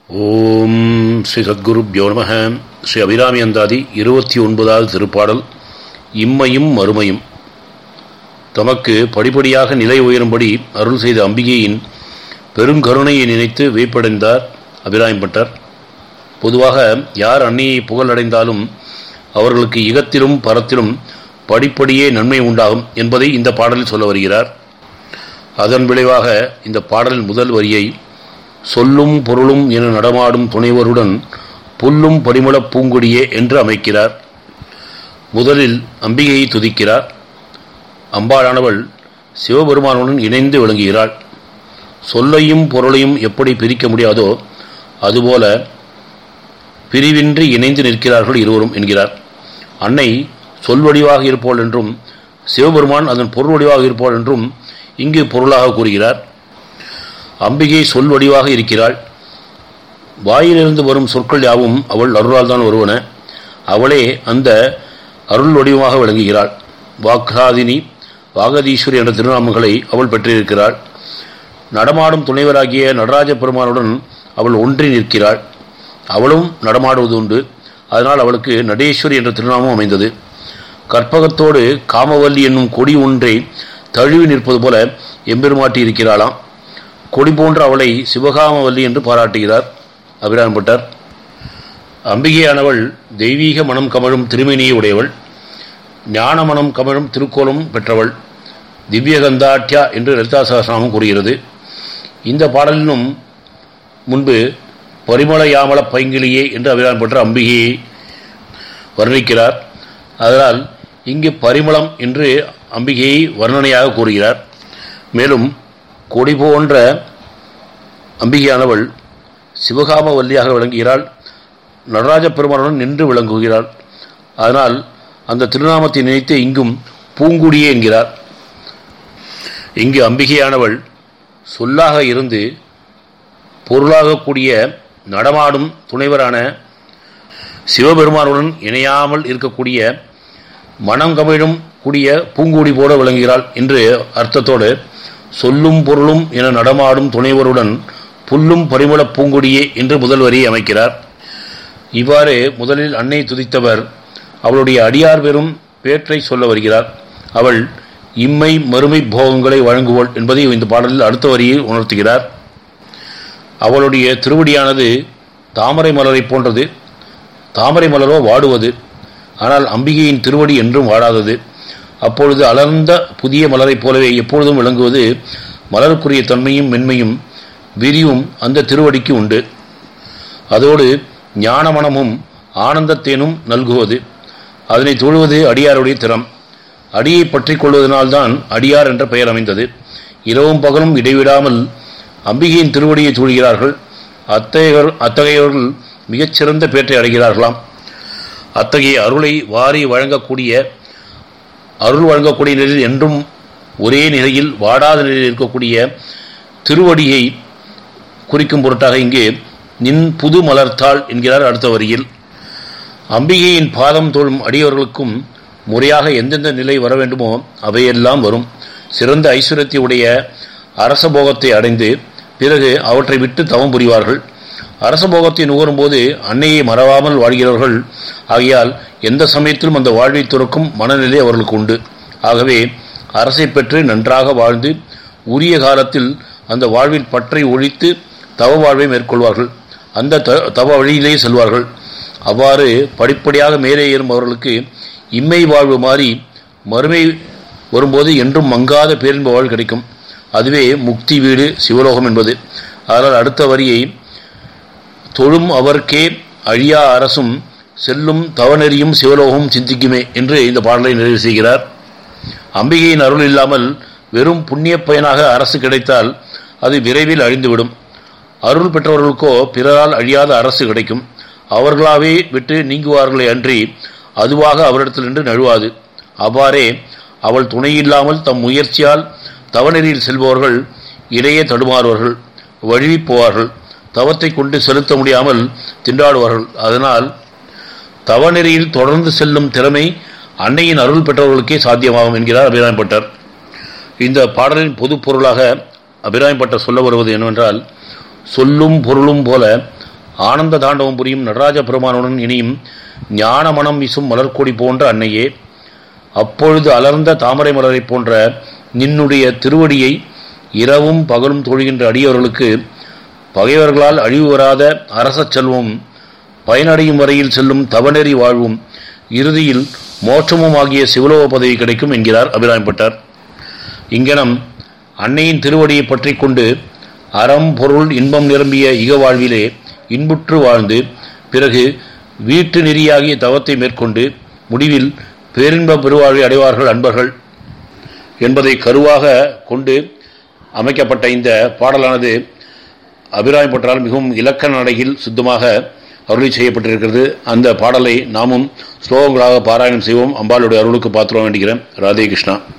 ஓம் ஸ்ரீ சத்குருப்யோ நமः. ஸ்ரீ அபிராமி அந்தாதி 29வது திருப்பாடல். இம்மையும் மறுமையும். தமக்கு படிப்படியாக நிலை உயரும்படி அருள் செய்த அம்பிகையின் பெருங்கருணையை நினைத்து வியப்படைந்தார் அபிராமிப்பட்டர். பொதுவாக யார் அன்னையை புகழடைந்தாலும் அவர்களுக்கு இகத்திலும் பரத்திலும் படிப்படியே நன்மை உண்டாகும் என்பதை இந்த பாடலில் சொல்ல வருகிறார். அதன் விளைவாக இந்த பாடலின் முதல் வரியை சொல்லும் பொருளும் என நடமாடும் துணைவருடன் புல்லும் பரிமளப் பூங்கொடியே என்று அமைக்கிறார். முதலில் அம்பிகையை துதிக்கிறார். அம்பாளானவள் சிவபெருமானுடன் இணைந்து விளங்குகிறாள். சொல்லையும் பொருளையும் எப்படி பிரிக்க முடியாதோ அதுபோல பிரிவின்றி இணைந்து நிற்கிறார்கள் இருவரும் என்கிறார். அன்னை சொல் வடிவாக இருப்போள் என்றும் சிவபெருமான் அதன் பொருள் வடிவாக இருப்போள் என்றும் இங்கு பொருளாக கூறுகிறார். அம்பிகை சொல் வடிவாக இருக்கிறாள். வாயிலிருந்து வரும் சொற்கள் யாவும் அவள் அருளால் தான் வருவன. அவளே அந்த அருள் வடிவமாக விளங்குகிறாள். வாக்ராதினி, வாகதீஸ்வரி என்ற திருநாமங்களை அவள் பெற்றிருக்கிறாள். நடமாடும் துணைவராகிய நடராஜ பெருமானுடன் அவள் ஒன்றி நிற்கிறாள். அவளும் நடமாடுவது உண்டு. அதனால் அவளுக்கு நடேஸ்வரி என்ற திருநாமம் அமைந்தது. கற்பகத்தோடு காமவல்லி என்னும் கொடி ஒன்றை தழுவி நிற்பது போல எம்பெருமாட்டி இருக்கிறாளாம். கொடி போன்ற அவளை சிவகாமவல்லி என்று பாராட்டுகிறார் அபிராமிப்பட்டர். அம்பிகையானவள் தெய்வீக மனம் கமழும் திருமேனியை உடையவள். ஞான மனம் கமழும் திருக்கோலம் பெற்றவள். திவ்யகந்தாட்யா என்று லலிதா சகஸ்ரநாமம் கூறுகிறது. இந்த பாடலிலும் முன்பு பரிமள யாமள பைங்கிலியே என்று அபிராமிப்பட்டர் அம்பிகையை வர்ணிக்கிறார். அதனால் இங்கு பரிமளம் என்று அம்பிகையை வர்ணனையாக கூறுகிறார். மேலும் கொடி போன்ற அம்பிகையானவள் சிவகாம வல்லியாக விளங்குகிறாள். நடராஜ பெருமானுடன் நின்று விளங்குகிறாள். அதனால் அந்த திருநாமத்தை நினைத்து இங்கும் பூங்குடியே என்கிறார். இங்கு அம்பிகையானவள் சொல்லாக இருந்து பொருளாக கூடிய நடமாடும் துணைவரான சிவபெருமானுடன் இணையாமல் இருக்கக்கூடிய மனம் கமிழும் கூடிய பூங்குடி போல விளங்குகிறாள் என்று அர்த்தத்தோடு சொல்லும் பொருளும் என நடமாடும் துணைவருடன் புல்லும் பரிமளப் பூங்கொடியே என்று முதல் வரியை அமைக்கிறார். இவ்வாறு முதலில் அன்னை துதித்தவர் அவளுடைய அடியார் பெறும் பேற்றை சொல்ல வருகிறார். அவள் இம்மை மறுமை போகங்களை வழங்குவோள் என்பதை இந்த பாடலில் அடுத்த வரியை உணர்த்துகிறார். அவளுடைய திருவடியானது தாமரை மலரை போன்றது. தாமரை மலரோ வாடுவது. ஆனால் அம்பிகையின் திருவடி என்றும் வாடாதது. அப்பொழுது அலர்ந்த புதிய மலரைப் போலவே எப்பொழுதும் விளங்குவது. மலருக்குரிய தன்மையும் மென்மையும் விரிவும் அந்த திருவடிக்கு உண்டு. அதோடு ஞானமனமும் ஆனந்தத்தேனும் நல்குவது. அதனை தொழுவது அடியாருடைய திறம். அடியை பற்றி கொள்வதனால்தான் அடியார் என்ற பெயர் அமைந்தது. இரவும் பகலும் இடைவிடாமல் அம்பிகையின் திருவடியை தொழுகிறார்கள். அத்தகையவர்கள் மிகச்சிறந்த பேற்றை அடைகிறார்களாம். அத்தகைய அருளை வாரி அருள் வழங்கக்கூடிய நிலையில் என்றும் ஒரே நிலையில் வாடாத நிலையில் இருக்கக்கூடிய திருவடியை குறிக்கும் பொருட்டாக இங்கே நின் புது மலர்த்தாள் என்கிறார் அடுத்த வரியில். அம்பிகையின் பாதம் தோழும் அடியவர்களுக்கும் முறையாக எந்தெந்த நிலை வர வேண்டுமோ அவையெல்லாம் வரும். சிறந்த ஐஸ்வர்யத்தை உடைய அரசபோகத்தை அடைந்து பிறகு அவற்றை விட்டு தவம் புரிவார்கள். அரசபோகத்தை நுகரும்போது அன்னையை மறவாமல் வாழ்கிறவர்கள். ஆகையால் எந்த சமயத்திலும் அந்த வாழ்வை துறக்கும் மனநிலை அவர்களுக்கு உண்டு. ஆகவே அரசை பெற்று நன்றாக வாழ்ந்து உரிய காலத்தில் அந்த வாழ்வில் பற்றை ஒழித்து தவ வாழ்வை மேற்கொள்வார்கள். அந்த தவ வழியிலேயே செல்வார்கள். அவ்வாறு படிப்படியாக மேலே ஏறும் அவர்களுக்கு இம்மை வாழ்வு மாறி மறுமை வரும்போது என்றும் மங்காத பேரின்ப வாழ்வு கிடைக்கும். அதுவே முக்தி வீடு சிவலோகம் என்பது. அதனால் அடுத்த வரியை தொழும் அவர்க்கே அழியா அரசும் செல்லும் தவநெறியும் சிவலோகமும் சிந்திக்குமே என்று இந்த பாடலை நிறைவு செய்கிறார். அம்பிகையின் அருள் இல்லாமல் வெறும் புண்ணிய பயனாக அரசு கிடைத்தால் அது விரைவில் அழிந்துவிடும். அருள் பெற்றவர்களுக்கோ பிறரால் அழியாத அரசு கிடைக்கும். அவர்களாவே விட்டு நீங்குவார்களே அன்றி அதுவாக அவரிடத்தில் நின்று நழுவாது. அவ்வாறே அவள் துணையில்லாமல் தம் முயற்சியால் தவநெறியில் செல்பவர்கள் இடையே தடுமாறுவார்கள், வழுவி போவார்கள். தவத்தை கொண்டு செலுத்த முடியாமல் திண்டாடுவார்கள். அதனால் தவநெறியில் தொடர்ந்து செல்லும் திறமை அன்னையின் அருள் பெற்றவர்களுக்கே சாத்தியமாகும் என்கிறார் அபிராமிப்பட்டர். இந்த பாடலின் பொது பொருளாக அபிராமிப்பட்டர் சொல்ல வருவது என்னவென்றால், சொல்லும் பொருளும் போல ஆனந்த தாண்டவம் புரியும் நடராஜ பெருமானுடன் இனியும் ஞான மனம் வீசும் மலர்கொடி போன்ற அன்னையே, அப்பொழுது அலர்ந்த தாமரை மலரை போன்ற நின்னுடைய திருவடியை இரவும் பகலும் தொழுகின்ற அடியவர்களுக்கு பகைவர்களால் அழிவு வராத அரச செல்வம், பயனடையும் வரையில் செல்லும் தவநெறி வாழ்வும், இறுதியில் மோட்சமும் ஆகிய சிவலோக பதவி கிடைக்கும் என்கிறார் அபிராமிப்பட்டார். இங்கனம் அன்னையின் திருவடியை பற்றி கொண்டு அறம் பொருள் இன்பம் நிரம்பிய இக வாழ்விலே இன்புற்று வாழ்ந்து பிறகு வீட்டு நெறியாகிய தவத்தை மேற்கொண்டு முடிவில் பேரின்ப பெருவாழ்வை அடைவார்கள் அன்பர்கள் என்பதை கருவாக கொண்டு அமைக்கப்பட்ட இந்த பாடலானது அபிராமிப்பட்டால் மிகவும் இலக்கண நடையில் சுத்தமாக அருளி செய்யப்பட்டிருக்கிறது. அந்த பாடலை நாமும் ஸ்லோகங்களாக பாராயணம் செய்வோம். அம்பாளுடைய அருளுக்கு பாத்திரம் வேண்டுகிறேன். ராதே கிருஷ்ணா.